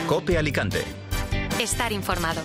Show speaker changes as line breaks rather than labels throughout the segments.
COPE Alicante.
Estar informado.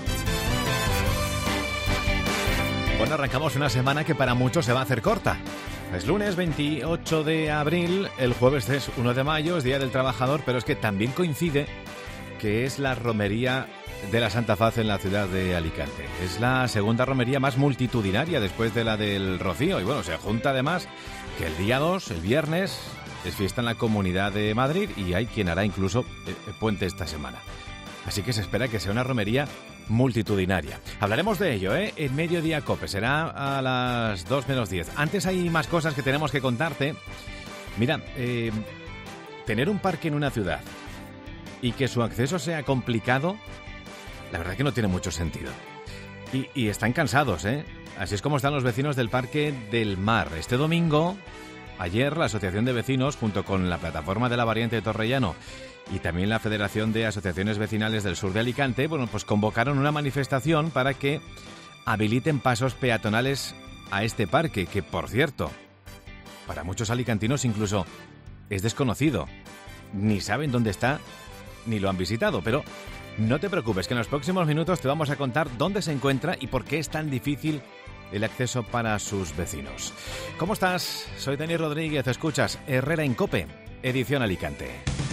Bueno, arrancamos una semana que para muchos se va a hacer corta. Es lunes 28 de abril, el jueves es 1 de mayo, es Día del Trabajador, pero es que también coincide que es la romería de la Santa Faz en la ciudad de Alicante. Es la segunda romería más multitudinaria después de la del Rocío. Y bueno, se junta además que el día 2, el viernes, es fiesta en la Comunidad de Madrid y hay quien hará incluso puente esta semana. Así que se espera que sea una romería multitudinaria. Hablaremos de ello, en Mediodía Cope. Será a las 2 menos 10. Antes hay más cosas que tenemos que contarte. Mira, tener un parque en una ciudad y que su acceso sea complicado, la verdad que no tiene mucho sentido. Y están cansados, Así es como están los vecinos del Parque del Mar. Este domingo, ayer, la Asociación de Vecinos, junto con la Plataforma de la Variante de Torrellano y también la Federación de Asociaciones Vecinales del Sur de Alicante, pues convocaron una manifestación para que habiliten pasos peatonales a este parque, que, por cierto, para muchos alicantinos incluso es desconocido. Ni saben dónde está, ni lo han visitado, pero no te preocupes, que en los próximos minutos te vamos a contar dónde se encuentra y por qué es tan difícil el acceso para sus vecinos. ¿Cómo estás? Soy Dani Rodríguez, escuchas Herrera en COPE, edición Alicante.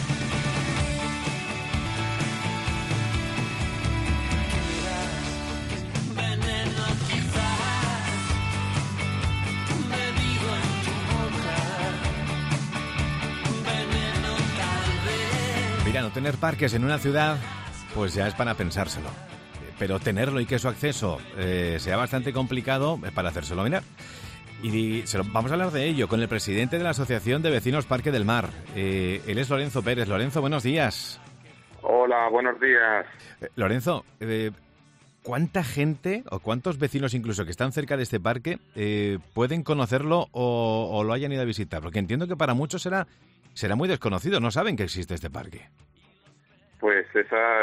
Mira, no tener parques en una ciudad, pues ya es para pensárselo. Pero tenerlo y que su acceso sea bastante complicado es para hacérselo mirar. Y vamos a hablar de ello con el presidente de la Asociación de Vecinos Parque del Mar. Él es Lorenzo Pérez. Lorenzo, buenos días.
Hola, buenos días.
Lorenzo, ¿cuánta gente o cuántos vecinos incluso que están cerca de este parque pueden conocerlo o lo hayan ido a visitar? Porque entiendo que para muchos será muy desconocido, no saben que existe este parque.
Pues esa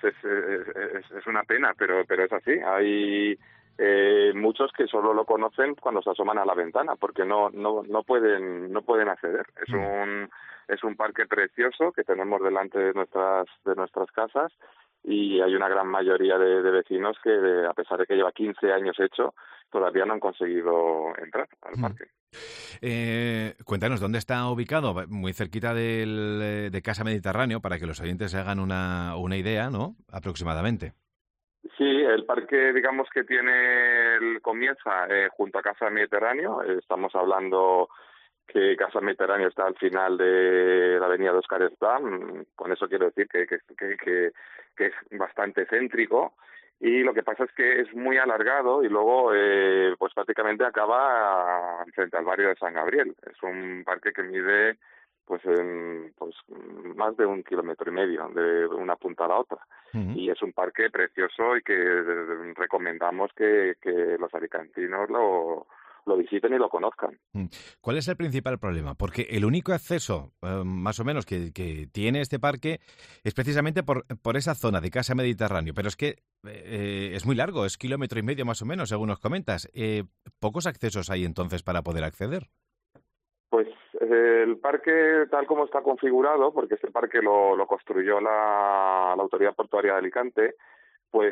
es una pena, pero es así. Hay muchos que solo lo conocen cuando se asoman a la ventana, porque no pueden acceder. Es un parque precioso que tenemos delante de nuestras casas y hay una gran mayoría de vecinos que, a pesar de que lleva 15 años hecho, todavía no han conseguido entrar al parque.
Cuéntanos, ¿dónde está ubicado? Muy cerquita de Casa Mediterráneo, para que los oyentes se hagan una idea, ¿no? Aproximadamente.
Sí, el parque, digamos que comienza junto a Casa Mediterráneo. Estamos hablando que Casa Mediterráneo está al final de la avenida de Óscar Esplá. Con eso quiero decir que es bastante céntrico. Y lo que pasa es que es muy alargado y luego pues prácticamente acaba frente al barrio de San Gabriel. Es un parque que mide pues más de 1,5 kilómetros de una punta a la otra. Uh-huh. Y es un parque precioso y que recomendamos que los alicantinos lo visiten y lo conozcan.
¿Cuál es el principal problema? Porque el único acceso, más o menos, que tiene este parque es precisamente por esa zona de Casa Mediterráneo. Pero es que es muy largo, es 1,5 kilómetros más o menos, según nos comentas. ¿Pocos accesos hay entonces para poder acceder?
Pues el parque, tal como está configurado, porque este parque lo construyó la Autoridad Portuaria de Alicante, pues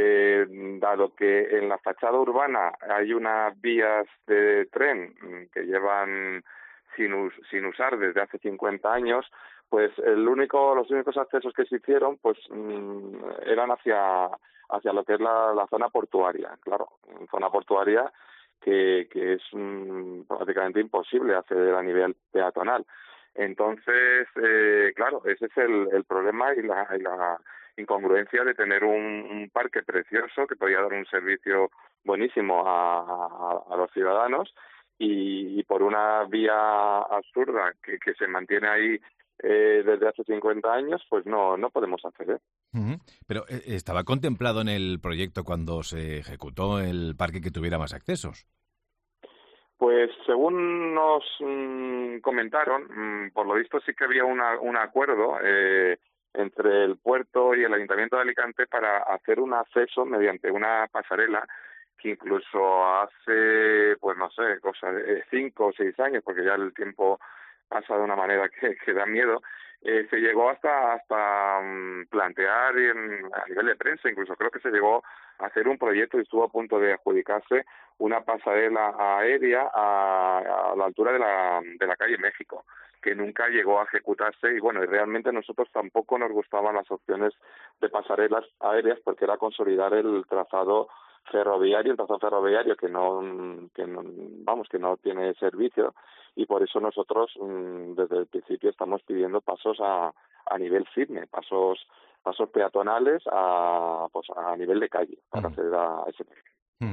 dado que en la fachada urbana hay unas vías de tren que llevan sin usar desde hace 50 años, pues los únicos accesos que se hicieron pues eran hacia lo que es la zona portuaria. Claro, zona portuaria que es prácticamente imposible acceder a nivel peatonal. Entonces, claro, ese es el problema y la incongruencia de tener un parque precioso que podía dar un servicio buenísimo a los ciudadanos y por una vía absurda que se mantiene ahí desde hace 50 años, pues no podemos acceder.
Uh-huh. Pero ¿estaba contemplado en el proyecto cuando se ejecutó el parque que tuviera más accesos?
Pues según nos comentaron, por lo visto sí que había un acuerdo entre el puerto y el Ayuntamiento de Alicante para hacer un acceso mediante una pasarela que incluso hace, pues no sé, cosa de 5 o 6 años, porque ya el tiempo pasa de una manera que da miedo, Se llegó hasta plantear a nivel de prensa, incluso creo que se llegó a hacer un proyecto y estuvo a punto de adjudicarse una pasarela aérea a la altura de la calle México, que nunca llegó a ejecutarse. Y bueno, y realmente a nosotros tampoco nos gustaban las opciones de pasarelas aéreas, porque era consolidar el trazado ferroviario, que no tiene servicio, y por eso nosotros desde el principio estamos pidiendo pasos a nivel Sidne, pasos peatonales a nivel de calle para acceder a ese parque.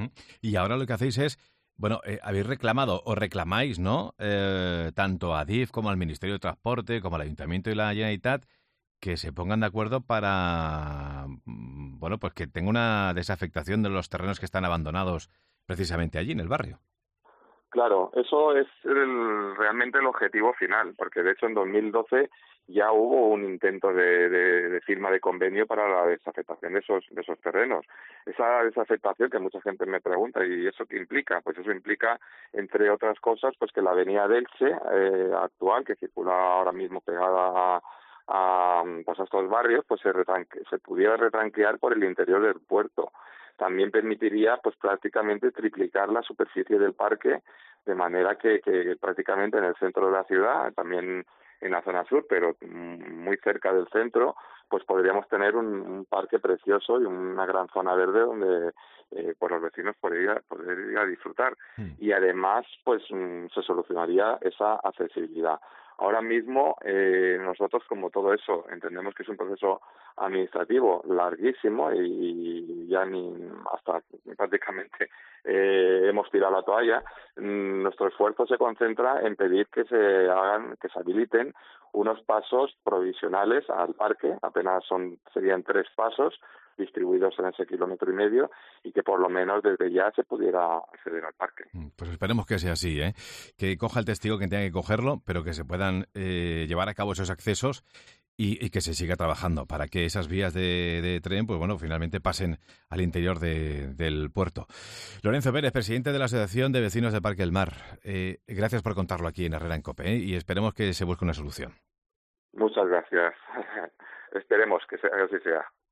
Y ahora lo que hacéis es, bueno, habéis reclamado o reclamáis, ¿no? Tanto a Adif como al Ministerio de Transporte, como al Ayuntamiento y la Generalitat, que se pongan de acuerdo para, bueno, pues que tenga una desafectación de los terrenos que están abandonados precisamente allí en el barrio.
Claro, eso es realmente el objetivo final, porque de hecho en 2012 ya hubo un intento de firma de convenio para la desafectación de esos terrenos. Esa desafectación, que mucha gente me pregunta, ¿y eso qué implica? Pues eso implica, entre otras cosas, pues que la avenida de Elche actual, que circula ahora mismo pegada a estos barrios, pues se pudiera retranquear por el interior del puerto. También permitiría pues prácticamente triplicar la superficie del parque, de manera que prácticamente en el centro de la ciudad, también en la zona sur, pero muy cerca del centro, pues podríamos tener un parque precioso y una gran zona verde donde pues los vecinos poder ir a disfrutar. Y además pues se solucionaría esa accesibilidad. Ahora mismo nosotros, como todo eso, entendemos que es un proceso administrativo larguísimo y ya hasta prácticamente hemos tirado la toalla. Nuestro esfuerzo se concentra en pedir que se habiliten unos pasos provisionales al parque, serían 3 pasos distribuidos en ese 1,5 kilómetros, y que por lo menos desde ya se pudiera acceder al parque.
Pues esperemos que sea así, que coja el testigo que tenga que cogerlo, pero que se puedan llevar a cabo esos accesos y que se siga trabajando para que esas vías de tren, pues bueno, finalmente pasen al interior del puerto. Lorenzo Pérez, presidente de la Asociación de Vecinos de Parque del Mar, gracias por contarlo aquí en Herrera en COPE, y esperemos que se busque una solución.
Muchas gracias. Esperemos que así sea.